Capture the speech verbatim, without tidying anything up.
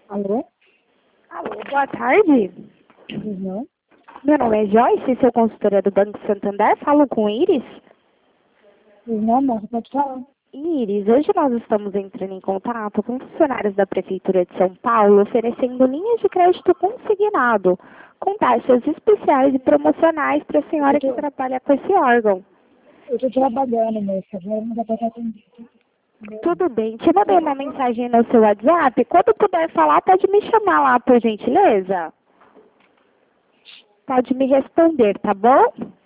Alô? Alô, boa tarde. Uhum. Meu nome é Joyce, sou consultora do Banco Santander. Falo com Iris. Não, moça, pode falar. Iris, hoje nós estamos entrando em contato com funcionários da Prefeitura de São Paulo, oferecendo linhas de crédito consignado, com taxas especiais e promocionais para a senhora Eu que tô, trabalha com esse órgão. eu tô trabalhando, moça. Já não dá pra estar atendendo. Tudo bem, te mandei uma mensagem no seu WhatsApp. Quando puder falar, pode me chamar lá, por gentileza. Pode me responder, tá bom?